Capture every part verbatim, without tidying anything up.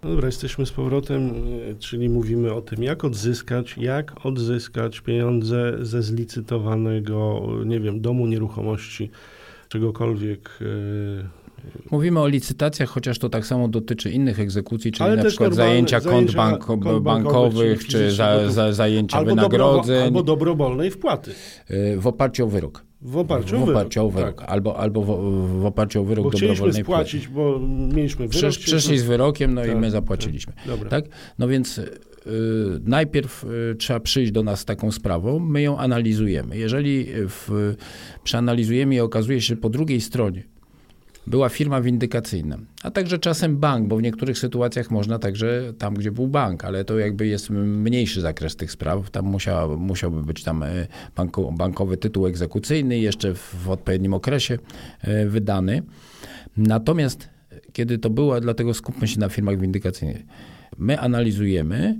Dobra, jesteśmy z powrotem, czyli mówimy o tym, jak odzyskać, jak odzyskać pieniądze ze zlicytowanego, nie wiem, domu, nieruchomości, czegokolwiek. Mówimy o licytacjach, chociaż to tak samo dotyczy innych egzekucji, czyli ale na przykład zajęcia kont, banko, kont bankowych, czy za, za, zajęcia albo wynagrodzeń. Dobro, albo dobrowolnej wpłaty. W oparciu o wyrok. W oparciu o w oparciu wyrok, o wyrok. Tak. Albo, albo w, w oparciu o wyrok bo dobrowolnej wpłaty. Chcieliśmy spłacić, bo mieliśmy wyrok. Przysz, przyszli z wyrokiem, no tak, i my zapłaciliśmy. Tak. Tak? No więc y, najpierw y, trzeba przyjść do nas z taką sprawą, my ją analizujemy. Jeżeli w, przeanalizujemy i okazuje się, że po drugiej stronie była firma windykacyjna, a także czasem bank, bo w niektórych sytuacjach można także tam, gdzie był bank, ale to jakby jest mniejszy zakres tych spraw. Tam musiała, musiałby być tam banko, bankowy tytuł egzekucyjny jeszcze w, w odpowiednim okresie wydany. Natomiast kiedy to było, dlatego skupmy się na firmach windykacyjnych, my analizujemy,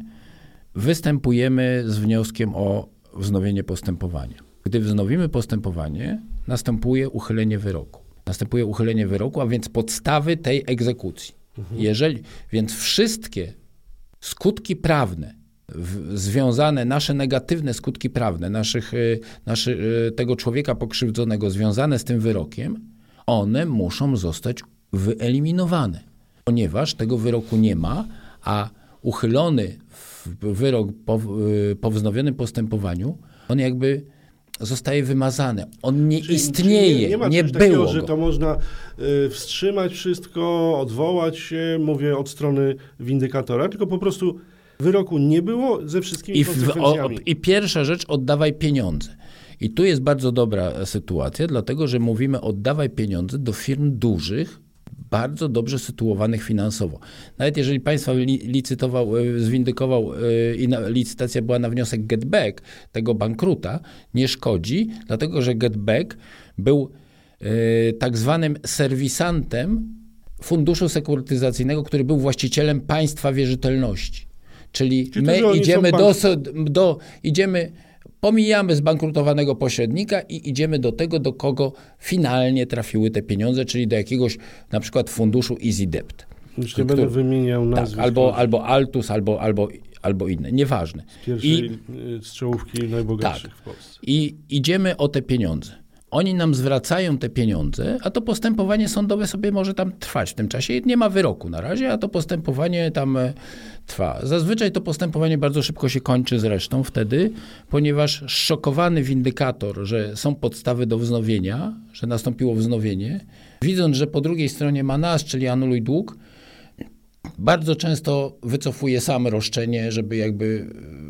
występujemy z wnioskiem o wznowienie postępowania. Gdy wznowimy postępowanie, następuje uchylenie wyroku. Następuje uchylenie wyroku, a więc podstawy tej egzekucji. Mhm. Jeżeli, więc wszystkie skutki prawne, w, związane, nasze negatywne skutki prawne, naszych, naszy, tego człowieka pokrzywdzonego związane z tym wyrokiem, one muszą zostać wyeliminowane, ponieważ tego wyroku nie ma, a uchylony wyrok po, po wznowionym postępowaniu, on jakby zostaje wymazany. On nie czyli, istnieje, czyli nie, nie, ma nie było takiego, że to można y, wstrzymać wszystko, odwołać się, mówię od strony windykatora, tylko po prostu wyroku nie było ze wszystkimi I konsekwencjami. W, o, I pierwsza rzecz, oddawaj pieniądze. I tu jest bardzo dobra sytuacja, dlatego że mówimy oddawaj pieniądze do firm dużych, bardzo dobrze sytuowanych finansowo. Nawet jeżeli państwo li, licytował, zwindykował i na, licytacja była na wniosek GetBack, tego bankruta, nie szkodzi, dlatego że GetBack był y, tak zwanym serwisantem funduszu sekurytyzacyjnego, który był właścicielem państwa wierzytelności. Czyli, Czyli my to, idziemy do, do idziemy pomijamy zbankrutowanego pośrednika i idziemy do tego, do kogo finalnie trafiły te pieniądze, czyli do jakiegoś na przykład funduszu EasyDebt. Już nie będę wymieniał nazwy. Tak, albo, albo Altus, albo, albo, albo inne, nieważne. Z pierwszej I, z czołówki najbogatszych tak, w Polsce. I idziemy o te pieniądze. Oni nam zwracają te pieniądze, a to postępowanie sądowe sobie może tam trwać w tym czasie. Nie ma wyroku na razie, a to postępowanie tam trwa. Zazwyczaj to postępowanie bardzo szybko się kończy zresztą wtedy, ponieważ szokowany windykator, że są podstawy do wznowienia, że nastąpiło wznowienie, widząc, że po drugiej stronie ma nas, czyli anuluj dług, bardzo często wycofuje sam roszczenie, żeby jakby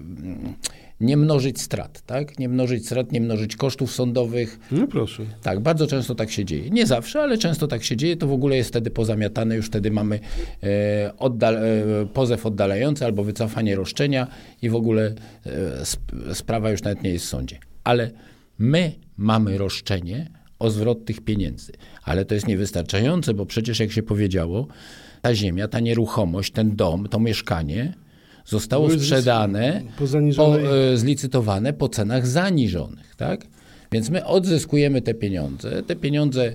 nie mnożyć strat, tak? Nie mnożyć strat, nie mnożyć kosztów sądowych. No proszę. Tak, bardzo często tak się dzieje. Nie zawsze, ale często tak się dzieje. To w ogóle jest wtedy pozamiatane, już wtedy mamy e, oddal, e, pozew oddalający albo wycofanie roszczenia i w ogóle e, sp- sprawa już nawet nie jest w sądzie. Ale my mamy roszczenie o zwrot tych pieniędzy. Ale to jest niewystarczające, bo przecież jak się powiedziało, ta ziemia, ta nieruchomość, ten dom, to mieszkanie zostało sprzedane, po po, e, zlicytowane po cenach zaniżonych, tak? Więc my odzyskujemy te pieniądze. Te pieniądze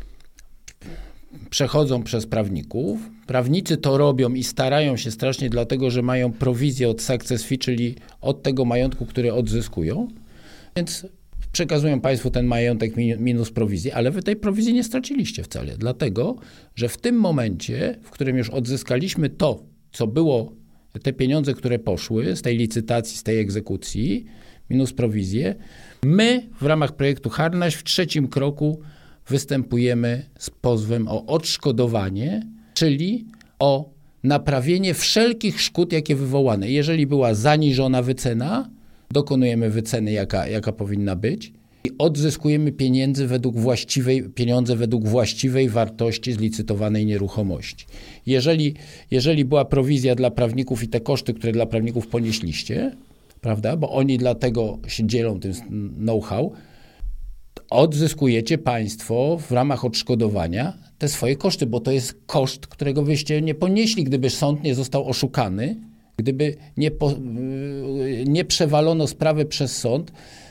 przechodzą przez prawników. Prawnicy to robią i starają się strasznie, dlatego że mają prowizję od success fee, czyli od tego majątku, który odzyskują. Więc przekazują państwu ten majątek minus prowizję, ale wy tej prowizji nie straciliście wcale, dlatego że w tym momencie, w którym już odzyskaliśmy to, co było, te pieniądze, które poszły z tej licytacji, z tej egzekucji, minus prowizję, my w ramach projektu Harnaś w trzecim kroku występujemy z pozwem o odszkodowanie, czyli o naprawienie wszelkich szkód, jakie wywołane. Jeżeli była zaniżona wycena, dokonujemy wyceny, jaka, jaka powinna być i odzyskujemy pieniędzy według właściwej, pieniądze według właściwej wartości zlicytowanej nieruchomości. Jeżeli, jeżeli była prowizja dla prawników i te koszty, które dla prawników ponieśliście, prawda, bo oni dlatego się dzielą tym know-how, odzyskujecie państwo w ramach odszkodowania te swoje koszty, bo to jest koszt, którego byście nie ponieśli, gdyby sąd nie został oszukany, gdyby nie, po, nie przewalono sprawy przez sąd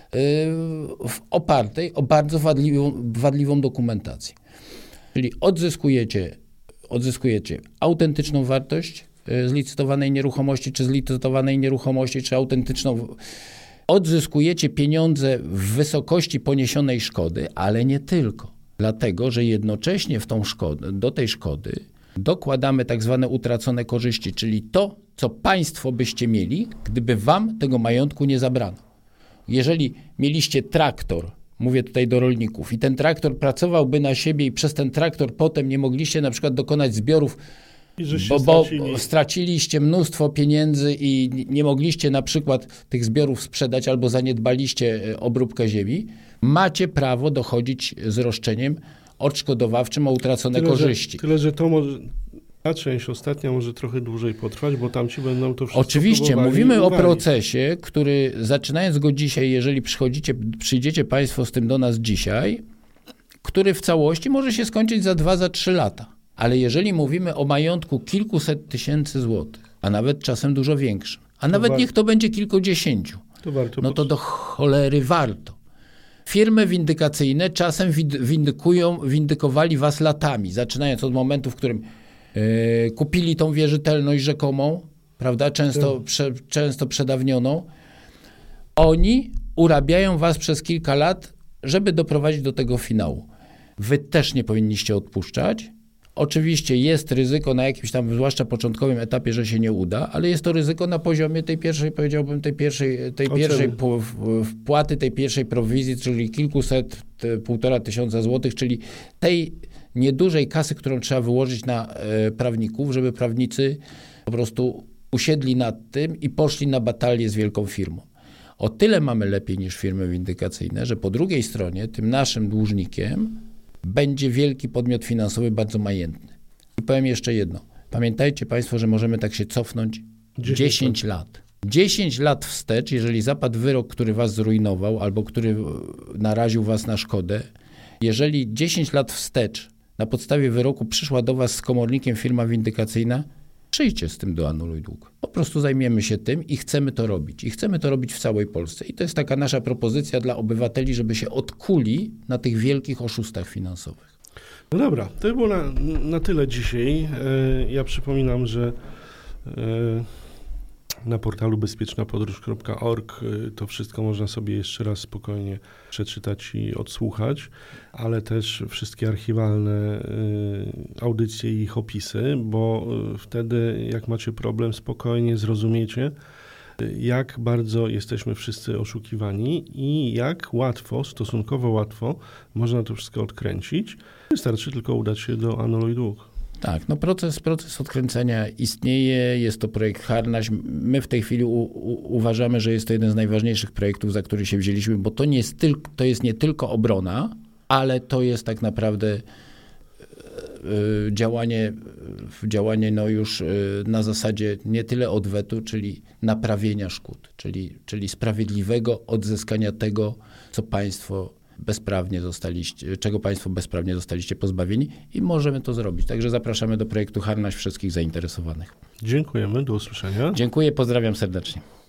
w opartej o bardzo wadliwą, wadliwą dokumentację. Czyli odzyskujecie, odzyskujecie autentyczną wartość z licytowanej nieruchomości, czy z licytowanej nieruchomości, czy autentyczną. Odzyskujecie pieniądze w wysokości poniesionej szkody, ale nie tylko. Dlatego, że jednocześnie w tą szkodę, do tej szkody dokładamy tak zwane utracone korzyści, czyli to, co państwo byście mieli, gdyby wam tego majątku nie zabrano. Jeżeli mieliście traktor, mówię tutaj do rolników, i ten traktor pracowałby na siebie i przez ten traktor potem nie mogliście na przykład dokonać zbiorów, bo, bo straciliście mnóstwo pieniędzy i nie mogliście na przykład tych zbiorów sprzedać albo zaniedbaliście obróbkę ziemi, macie prawo dochodzić z roszczeniem odszkodowawczym o utracone tyle, korzyści. Że, tyle, że to może, ta część ostatnia może trochę dłużej potrwać, bo tam ci będą to wszystko Oczywiście, mówimy o procesie, który zaczynając go dzisiaj, jeżeli przychodzicie, przyjdziecie państwo z tym do nas dzisiaj, który w całości może się skończyć za dwa, za trzy lata. Ale jeżeli mówimy o majątku kilkuset tysięcy złotych, a nawet czasem dużo większym, a nawet war... niech to będzie kilkudziesięciu, to warto no to do cholery warto. Firmy windykacyjne czasem windykują, windykowali was latami, zaczynając od momentu, w którym yy, kupili tą wierzytelność rzekomą, prawda, często, prze, często przedawnioną. Oni urabiają was przez kilka lat, żeby doprowadzić do tego finału. Wy też nie powinniście odpuszczać. Oczywiście jest ryzyko na jakimś tam, zwłaszcza początkowym etapie, że się nie uda, ale jest to ryzyko na poziomie tej pierwszej, powiedziałbym, tej pierwszej, tej pierwszej wpłaty, tej pierwszej prowizji, czyli kilkuset, półtora tysiąca złotych, czyli tej niedużej kasy, którą trzeba wyłożyć na e, prawników, żeby prawnicy po prostu usiedli nad tym i poszli na batalię z wielką firmą. O tyle mamy lepiej niż firmy windykacyjne, że po drugiej stronie tym naszym dłużnikiem będzie wielki podmiot finansowy, bardzo majętny. I powiem jeszcze jedno. Pamiętajcie państwo, że możemy tak się cofnąć dziesięć lat. dziesięć lat wstecz, jeżeli zapadł wyrok, który was zrujnował albo który naraził was na szkodę, jeżeli dziesięć lat wstecz na podstawie wyroku przyszła do was z komornikiem firma windykacyjna, przyjdźcie z tym do Anuluj Dług. Po prostu zajmiemy się tym i chcemy to robić. I chcemy to robić w całej Polsce. I to jest taka nasza propozycja dla obywateli, żeby się odkuli na tych wielkich oszustach finansowych. No dobra, to było na, na tyle dzisiaj. Ja przypominam, że na portalu bezpieczna podróż kropka org to wszystko można sobie jeszcze raz spokojnie przeczytać i odsłuchać, ale też wszystkie archiwalne audycje i ich opisy, bo wtedy jak macie problem, spokojnie zrozumiecie, jak bardzo jesteśmy wszyscy oszukiwani i jak łatwo, stosunkowo łatwo można to wszystko odkręcić. Wystarczy tylko udać się do Anuluj Dług. Tak, no proces, proces odkręcenia istnieje, jest to projekt Harnaś. My w tej chwili u, u, uważamy, że jest to jeden z najważniejszych projektów, za który się wzięliśmy, bo to, nie jest, tyl, to jest nie tylko obrona, ale to jest tak naprawdę y, y, działanie, działanie no już y, na zasadzie nie tyle odwetu, czyli naprawienia szkód, czyli, czyli sprawiedliwego odzyskania tego, co państwo bezprawnie zostaliście, czego państwo bezprawnie zostaliście pozbawieni i możemy to zrobić. Także zapraszamy do projektu Harnaś wszystkich zainteresowanych. Dziękujemy, do usłyszenia. Dziękuję, pozdrawiam serdecznie.